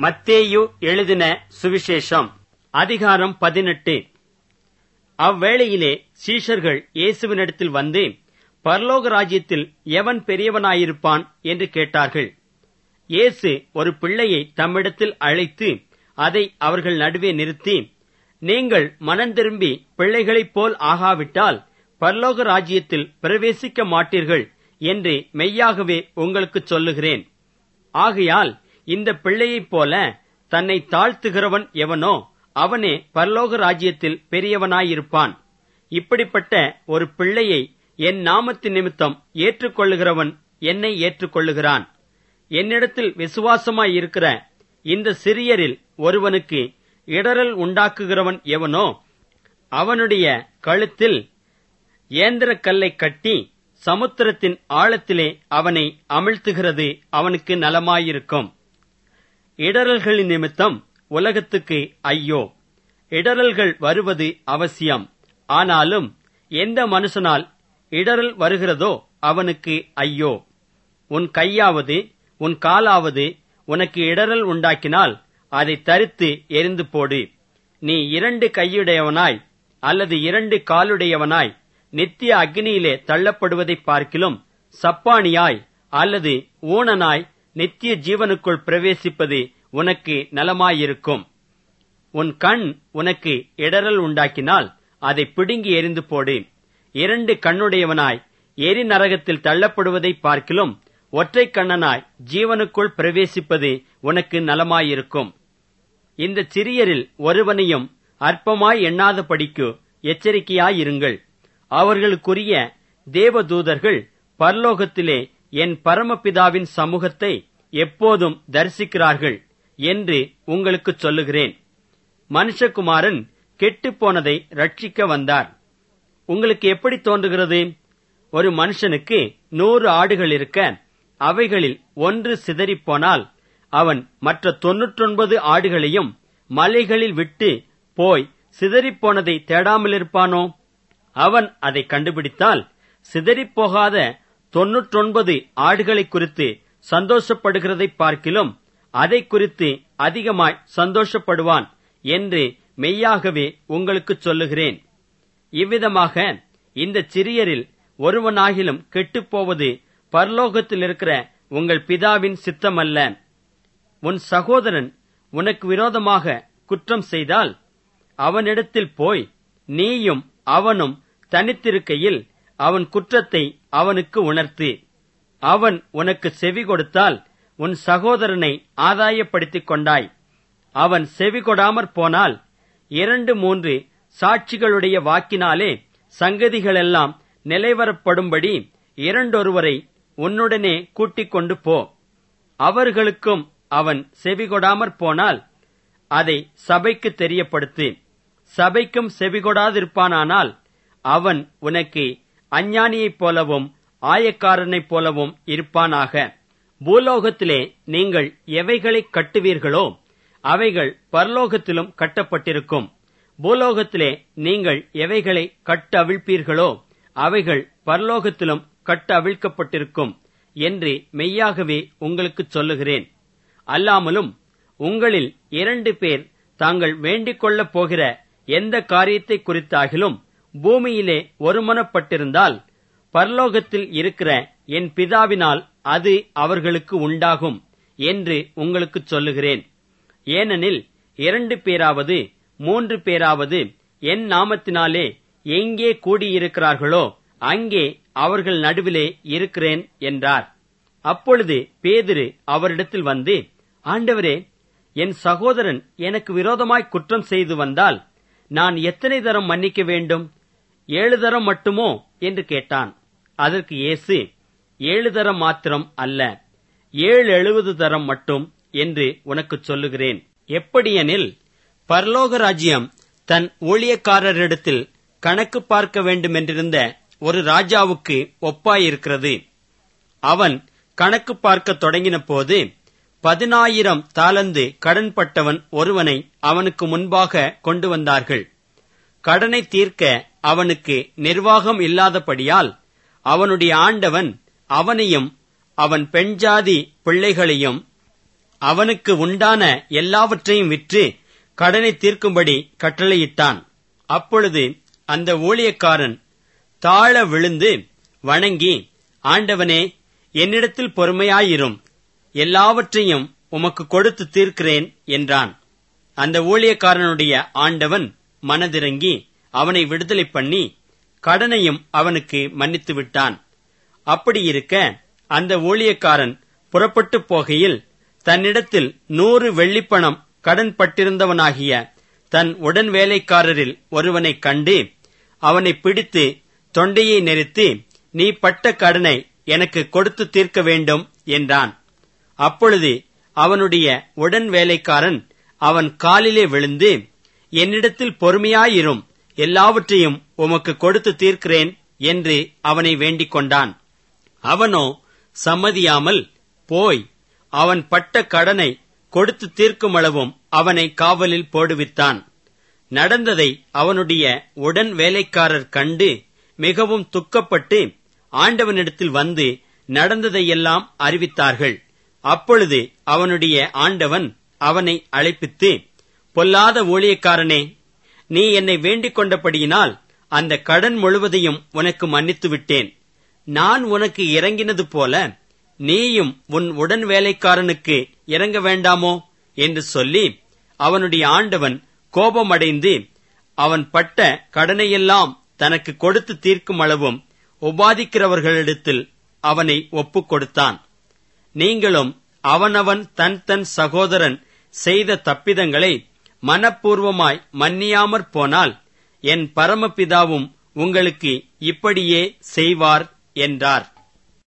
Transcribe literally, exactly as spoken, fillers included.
மத்தேயு எழுதின சுவிசேஷம் அதிகாரம் பதினெட்டு. அவ்வேளையிலே சீஷர்கள் இயேசுவினிடத்தில் வந்து, பரலோக ராஜ்யத்தில் எவன் பெரியவனாயிருப்பான் என்று கேட்டார்கள். இயேசு ஒரு பிள்ளையை தம்மிடத்தில் அழைத்து அதை அவர்கள் நடுவே நிறுத்தி, நீங்கள் மனம் திரும்பி பிள்ளைகளைப் போல் ஆகாவிட்டால் பரலோக ராஜ்யத்தில் பிரவேசிக்க மாட்டீர்கள் என்று மெய்யாகவே உங்களுக்கு சொல்லுகிறேன். ஆகையால் இந்த பிள்ளையைப் போல தன்னை தாழ்த்துகிறவன் எவனோ அவனே பரலோக ராஜ்யத்தில் பெரியவனாயிருப்பான். இப்படிப்பட்ட ஒரு பிள்ளையை என் நாமத்தின் நிமித்தம் ஏற்றுக்கொள்ளுகிறவன் என்னை ஏற்றுக்கொள்ளுகிறான். என்னிடத்தில் விசுவாசமாயிருக்கிற இந்த சிறியரில் ஒருவனுக்கு இடறல் உண்டாக்குகிறவன் எவனோ அவனுடைய கழுத்தில் ஏந்திரக்கல்லை கட்டி சமுத்திரத்தின் ஆழத்திலே அவனை அமிழ்த்துகிறது அவனுக்கு நலமாயிருக்கும். இடறல்களின் நிமித்தம் உலகத்துக்கு ஐயோ! இடறல்கள் வருவது அவசியம். ஆனாலும் எந்த மனுஷனால் இடறல் வருகிறதோ அவனுக்கு ஐயோ! உன் கையாவது உன் காலாவது உனக்கு இடறல் உண்டாக்கினால் அதை தரித்து எரிந்து போடு. நீ இரண்டு கையுடையவனாய் அல்லது இரண்டு காலுடையவனாய் நித்திய அக்னியிலே தள்ளப்படுவதை பார்க்கிலும் சப்பானியாய் அல்லது ஊனனாய் நித்திய ஜீவனுக்குள் பிரவேசிப்பது உனக்கு நலமாயிருக்கும். உன் கண் உனக்கு இடறல் உண்டாக்கினால் அதை பிடுங்கி எரிந்து போடு. இரண்டு கண்ணுடையவனாய் எரி நரகத்தில் தள்ளப்படுவதை பார்க்கிலும் ஒற்றை கண்ணனாய் ஜீவனுக்குள் பிரவேசிப்பது உனக்கு நலமாயிருக்கும். இந்த சிறியரில் ஒருவனையும் அற்பமாய் எண்ணாதபடிக்கு எச்சரிக்கையாயிருங்கள். அவர்களுக்குரிய தேவதூதர்கள் பரலோகத்திலே என் பரமபிதாவின் சமூகத்தை எப்போதும் தரிசிக்கிறார்கள் என்று உங்களுக்கு சொல்லுகிறேன். மனுஷகுமாரன் கெட்டுப்போனதை ரட்சிக்க வந்தார். உங்களுக்கு எப்படி தோன்றுகிறது? ஒரு மனுஷனுக்கு நூறு ஆடுகள் இருக்க அவைகளில் ஒன்று சிதறிப்போனால் அவன் மற்ற தொன்னூற்றொன்பது ஆடுகளையும் மலைகளில் விட்டு போய் சிதறிப்போனதை தேடாமலிருப்பானோ? அவன் அதை கண்டுபிடித்தால் சிதறிப்போகாத தொன்னூற்றொன்பது ஆடுகளை குறித்து சந்தோஷப்படுகிறதை பார்க்கிலும் அதை குறித்து அதிகமாய் சந்தோஷப்படுவான் என்று மெய்யாகவே உங்களுக்கு சொல்லுகிறேன். இவ்விதமாக இந்த சிறியரில் ஒருவனாகிலும் கெட்டுப்போவது பரலோகத்தில் இருக்கிற உங்கள் பிதாவின் சித்தமல்ல. உன் சகோதரன் உனக்கு விரோதமாக குற்றம் செய்தால் அவனிடத்தில் போய் நீயும் அவனும் தனித்திருக்கையில் அவன் குற்றத்தை அவனுக்கு உணர்த்து. அவன் உனக்கு செவி கொடுத்தால் உன் சகோதரனை ஆதாயப்படுத்திக் கொண்டாய். அவன் செவி கொடாமற் போனால் இரண்டு மூன்று சாட்சிகளுடைய வாக்கினாலே சங்கதிகளெல்லாம் நிலைவரப்படும்படி இரண்டொருவரை உன்னுடனே கூட்டிக் கொண்டு போ. அவர்களுக்கும் அவன் செவி கொடாமற் போனால் அதை சபைக்கு தெரியப்படுத்து. சபைக்கும் செவிகொடாதிருப்பானால் அவன் உனக்கு அஞ்ஞானியைப் போலவும் ஆயக்காரனைப் போலவும் இருப்பானாக. பூலோகத்திலே நீங்கள் எவைகளைக் கட்டுவீர்களோ அவைகள் பரலோகத்திலும் கட்டப்பட்டிருக்கும். பூலோகத்திலே நீங்கள் எவைகளை கட்டு அவிழ்ப்பீர்களோ அவைகள் பரலோகத்திலும் கட்டு அவிழ்க்கப்பட்டிருக்கும் என்று மெய்யாகவே உங்களுக்குச் சொல்லுகிறேன். அல்லாமலும் உங்களில் இரண்டு பேர் தாங்கள் வேண்டிக் கொள்ளப் போகிற எந்த காரியத்தை குறித்தாகிலும் பூமியிலே ஒருமனப்பட்டிருந்தால் பரலோகத்தில் இருக்கிற என் பிதாவினால் அது அவர்களுக்கு உண்டாகும் என்று உங்களுக்கு சொல்லுகிறேன். ஏனெனில் இரண்டு பேராவது மூன்று பேராவது என் நாமத்தினாலே எங்கே கூடியிருக்கிறார்களோ அங்கே அவர்கள் நடுவிலே இருக்கிறேன் என்றார். அப்பொழுது பேதுரு அவரிடத்தில் வந்து, ஆண்டவரே, என் சகோதரன் எனக்கு விரோதமாய் குற்றம் செய்து வந்தால் நான் எத்தனை தரம் மன்னிக்க வேண்டும்? ஏழு தரம் மட்டுமோ என்று கேட்டான். அதற்கு இயேசு, ஏழு தரம் மாத்திரம் அல்ல, ஏழு எழுபது தரம் மட்டும் என்று உனக்கு சொல்லுகிறேன். எப்படியெனில் பரலோக ராஜ்யம் தன் ஊழியக்காரரிடத்தில் கணக்கு பார்க்க வேண்டுமென்றிருந்த ஒரு ராஜாவுக்கு ஒப்பாயிருக்கிறது. அவன் கணக்கு பார்க்க தொடங்கின போது பதினாயிரம் தாலந்து கடன்பட்டவன் ஒருவனை அவனுக்கு முன்பாக கொண்டு வந்தார்கள். கடனை தீர்க்க அவனுக்கு நிர்வாகம் இல்லாதபடியால் அவனுடைய ஆண்டவன் அவனையும் அவன் பெண்ஜாதி பிள்ளைகளையும் அவனுக்கு உண்டான எல்லாவற்றையும் விற்று கடனை தீர்க்கும்படி கட்டளையிட்டான். அப்பொழுது அந்த ஊழியக்காரன் தாழ விழுந்து வணங்கி, ஆண்டவனே, என்னிடத்தில் பொறுமையாயிரும், எல்லாவற்றையும் உமக்கு கொடுத்து தீர்க்கிறேன் என்றான். அந்த ஊழியக்காரனுடைய ஆண்டவன் மனதிறங்கி அவனை விடுதலை பண்ணி கடனையும் அவனுக்கு மன்னித்து விட்டான். அப்படியிருக்க அந்த ஊழியக்காரன் புறப்பட்டு போகையில் தன்னிடத்தில் நூறு வெள்ளிப்பணம் கடன் பட்டிருந்தவனாகிய தன் உடன் வேலைக்காரரில் ஒருவனைக் கண்டு அவனை பிடித்து தொண்டையை நெரித்து, நீ பட்ட கடனை எனக்கு கொடுத்து தீர்க்க வேண்டும் என்றான். அப்பொழுது அவனுடைய உடன் வேலைக்காரன் அவன் காலிலே விழுந்து, என்னிடத்தில் பொறுமையாயிரும், எல்லாவற்றையும் உமக்கு கொடுத்து தீர்க்கிறேன் என்று அவனை வேண்டிக் கொண்டான். அவனோ சம்மதியாமல் போய் அவன் பட்ட கடனை கொடுத்து தீர்க்குமளவும் அவனை காவலில் போடுவித்தான். நடந்ததை அவனுடைய உடன் வேலைக்காரர் கண்டு மிகவும் துக்கப்பட்டு ஆண்டவனிடத்தில் வந்து நடந்ததையெல்லாம் அறிவித்தார்கள். அப்பொழுது அவனுடைய ஆண்டவன் அவனை அழைப்பித்து, பொல்லாத ஊழியக்காரனே, நீ என்னை வேண்டிக் கொண்டபடியினால் அந்த கடன் முழுவதையும் உனக்கு மன்னித்து விட்டேன். நான் உனக்கு இறங்கினது போல நீயும் உன் உடன் வேலைக்காரனுக்கு இறங்க வேண்டாமோ என்று சொல்லி அவனுடைய ஆண்டவன் கோபமடைந்து அவன் பட்ட கடனையெல்லாம் தனக்கு கொடுத்து தீர்க்கும் அளவும் உபாதிக்கிறவர்களிடத்தில் அவனை ஒப்புக் கொடுத்தான். நீங்களும் அவனவன் தன் தன் சகோதரன் செய்த தப்பிதங்களை மனப்பூர்வமாய் மன்னியாமற் போனால் என் பரமபிதாவும் உங்களுக்கு இப்படியே செய்வார் என்றார்.